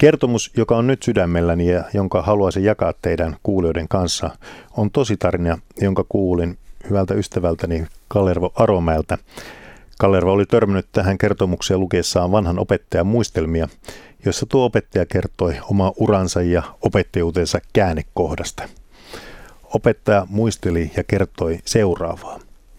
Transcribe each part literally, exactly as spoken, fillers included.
Kertomus, joka on nyt sydämelläni ja jonka haluaisin jakaa teidän kuulijoiden kanssa, on tositarina, jonka kuulin hyvältä ystävältäni Kalervo Aromäeltä. Kalervo oli törmännyt tähän kertomukseen lukiessaan vanhan opettajan muistelmia, jossa tuo opettaja kertoi omaa uransa ja opettajuutensa käännekohdasta. Opettaja muisteli ja kertoi seuraavaa.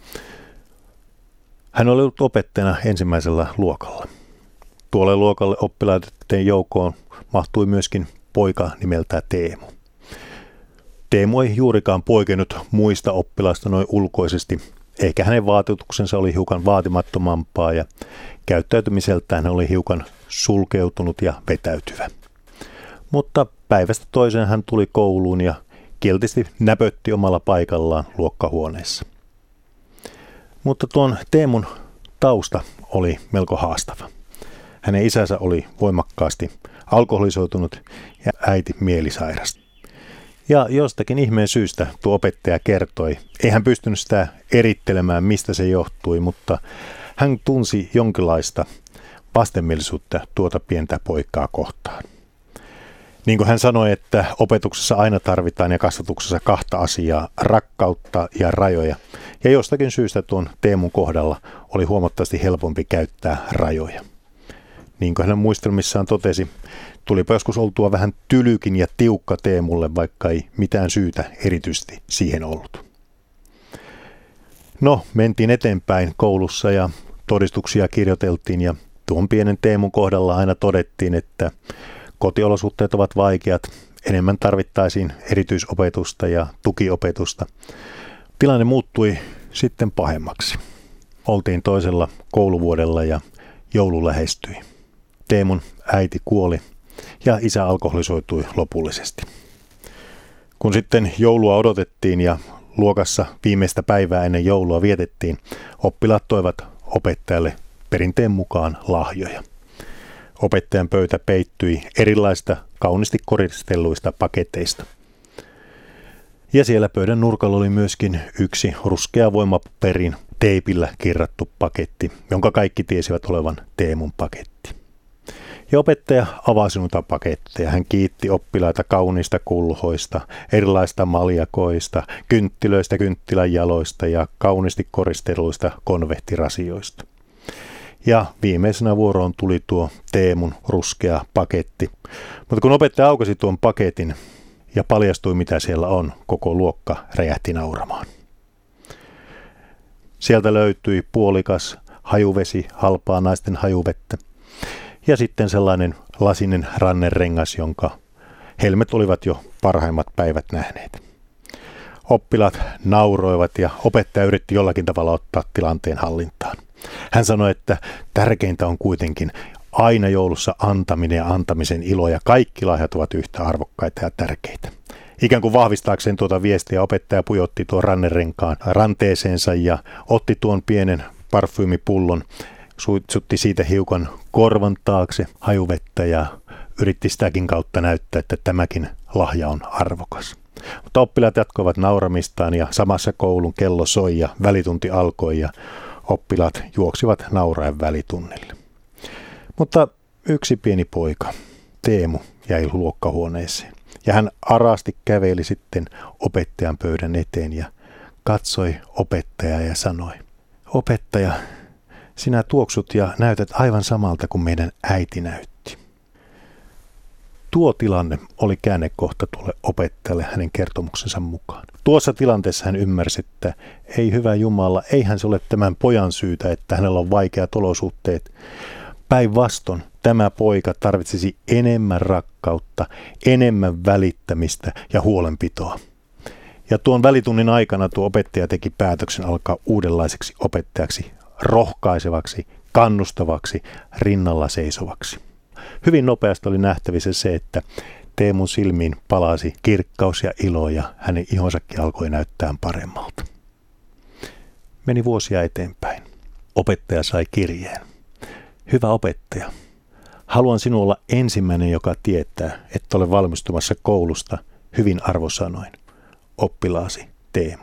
Hän oli ollut opettajana ensimmäisellä luokalla. Tuolle luokalle oppilaiden joukkoon mahtui myöskin poika nimeltä Teemu. Teemu ei juurikaan poikennut muista oppilaista noin ulkoisesti. Ehkä hänen vaatetuksensa oli hiukan vaatimattomampaa ja käyttäytymiseltään hän oli hiukan sulkeutunut ja vetäytyvä. Mutta päivästä toiseen hän tuli kouluun ja kiltisti näpötti omalla paikallaan luokkahuoneessa. Mutta tuon Teemun tausta oli melko haastava. Hänen isänsä oli voimakkaasti alkoholisoitunut ja äiti mielisairas. Ja jostakin ihmeen syystä tuo opettaja kertoi, ei hän pystynyt sitä erittelemään, mistä se johtui, mutta hän tunsi jonkinlaista vastenmielisyyttä tuota pientä poikaa kohtaan. Niin kuin hän sanoi, että opetuksessa aina tarvitaan ja kasvatuksessa kahta asiaa, rakkautta ja rajoja. Ja jostakin syystä tuon Teemun kohdalla oli huomattavasti helpompi käyttää rajoja. Niin kuin hän muistelmissaan totesi, tulipa joskus oltua vähän tylykin ja tiukka Teemulle, vaikka ei mitään syytä erityisesti siihen ollut. No, mentiin eteenpäin koulussa ja todistuksia kirjoiteltiin ja tuon pienen Teemun kohdalla aina todettiin, että kotiolosuhteet ovat vaikeat, enemmän tarvittaisiin erityisopetusta ja tukiopetusta. Tilanne muuttui sitten pahemmaksi. Oltiin toisella kouluvuodella ja joulu lähestyi. Teemun äiti kuoli ja isä alkoholisoitui lopullisesti. Kun sitten joulua odotettiin ja luokassa viimeistä päivää ennen joulua vietettiin, oppilaat toivat opettajalle perinteen mukaan lahjoja. Opettajan pöytä peittyi erilaisista kauniisti koristelluista paketeista. Ja siellä pöydän nurkalla oli myöskin yksi ruskea voimaperin teipillä kirrattu paketti, jonka kaikki tiesivät olevan Teemun paketti. Ja opettaja avasi noita paketteja. Hän kiitti oppilaita kauniista kulhoista, erilaista maljakoista, kynttilöistä, kynttilänjaloista ja kauniisti koristelluista konvehtirasioista. Ja viimeisenä vuoroon tuli tuo Teemun ruskea paketti. Mutta kun opettaja aukasi tuon paketin ja paljastui mitä siellä on, koko luokka räjähti nauramaan. Sieltä löytyi puolikas hajuvesi, halpaa naisten hajuvettä. Ja sitten sellainen lasinen rannerengas, jonka helmet olivat jo parhaimmat päivät nähneet. Oppilaat nauroivat ja opettaja yritti jollakin tavalla ottaa tilanteen hallintaan. Hän sanoi, että tärkeintä on kuitenkin aina joulussa antaminen ja antamisen ilo ja kaikki lahjat ovat yhtä arvokkaita ja tärkeitä. Ikään kuin vahvistaakseen tuota viestiä opettaja pujotti tuon rannerenkaan ranteeseensa ja otti tuon pienen parfyymipullon, suitsutti siitä hiukan korvan taakse hajuvettä ja yritti sitäkin kautta näyttää, että tämäkin lahja on arvokas. Mutta oppilaat jatkoivat nauramistaan ja samassa koulun kello soi ja välitunti alkoi ja oppilaat juoksivat nauraen välitunnille. Mutta yksi pieni poika, Teemu, jäi luokkahuoneeseen ja hän arasti käveli sitten opettajan pöydän eteen ja katsoi opettajaa ja sanoi, opettaja, sinä tuoksut ja näytät aivan samalta kuin meidän äiti näytti. Tuo tilanne oli käännekohta tuolle opettajalle hänen kertomuksensa mukaan. Tuossa tilanteessa hän ymmärsi, että ei hyvä Jumala, eihän se ole tämän pojan syytä, että hänellä on vaikeat olosuhteet. Päinvastoin tämä poika tarvitsisi enemmän rakkautta, enemmän välittämistä ja huolenpitoa. Ja tuon välitunnin aikana tuo opettaja teki päätöksen alkaa uudenlaiseksi opettajaksi, rohkaisevaksi, kannustavaksi, rinnalla seisovaksi. Hyvin nopeasti oli nähtävissä se, että Teemun silmiin palasi kirkkaus ja ilo ja hänen ihonsakin alkoi näyttää paremmalta. Meni vuosia eteenpäin. Opettaja sai kirjeen. Hyvä opettaja, haluan sinua olla ensimmäinen, joka tietää, että olen valmistumassa koulusta hyvin arvosanoin. Oppilaasi Teemu.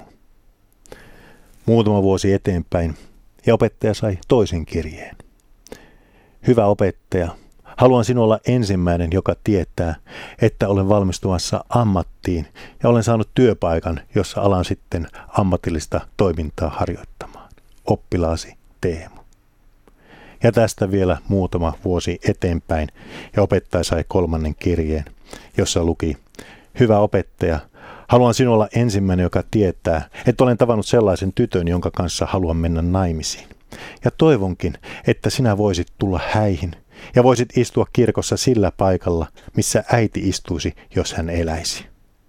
Muutama vuosi eteenpäin ja opettaja sai toisen kirjeen. Hyvä opettaja, Haluan sinua olla ensimmäinen, joka tietää, että olen valmistumassa ammattiin ja olen saanut työpaikan, jossa alan sitten ammatillista toimintaa harjoittamaan. Oppilaasi Teemu. Ja tästä vielä muutama vuosi eteenpäin ja opettaja sai kolmannen kirjeen, jossa luki: Hyvä opettaja, haluan sinua olla ensimmäinen, joka tietää, että olen tavannut sellaisen tytön, jonka kanssa haluan mennä naimisiin. Ja toivonkin, että sinä voisit tulla häihin ja voisit istua kirkossa sillä paikalla, missä äiti istuisi, jos hän eläisi.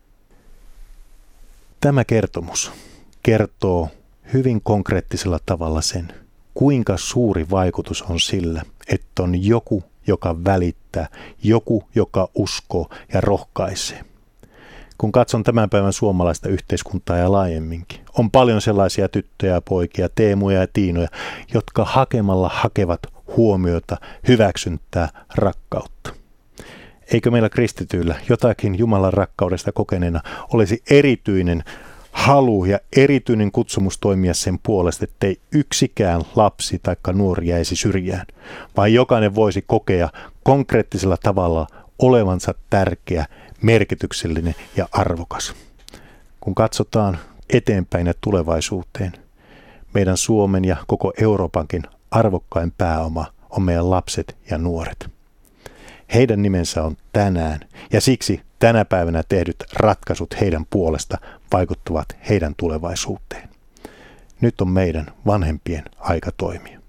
Tämä kertomus kertoo hyvin konkreettisella tavalla sen, kuinka suuri vaikutus on sillä, että on joku, joka välittää, joku, joka uskoo ja rohkaisee. Kun katson tämän päivän suomalaista yhteiskuntaa ja laajemminkin, on paljon sellaisia tyttöjä ja poikia, Teemuja ja Tiinoja, jotka hakemalla hakevat huomiota, hyväksyntää, rakkautta. Eikö meillä kristityillä jotakin Jumalan rakkaudesta kokeneena olisi erityinen halu ja erityinen kutsumus toimia sen puolesta, ettei yksikään lapsi tai nuori jäisi syrjään, vaan jokainen voisi kokea konkreettisella tavalla olevansa tärkeä, merkityksellinen ja arvokas. Kun katsotaan eteenpäin ja tulevaisuuteen, meidän Suomen ja koko Euroopankin arvokkain pääoma on meidän lapset ja nuoret. Heidän nimensä on tänään ja siksi tänä päivänä tehdyt ratkaisut heidän puolesta vaikuttavat heidän tulevaisuuteen. Nyt on meidän vanhempien aika toimia.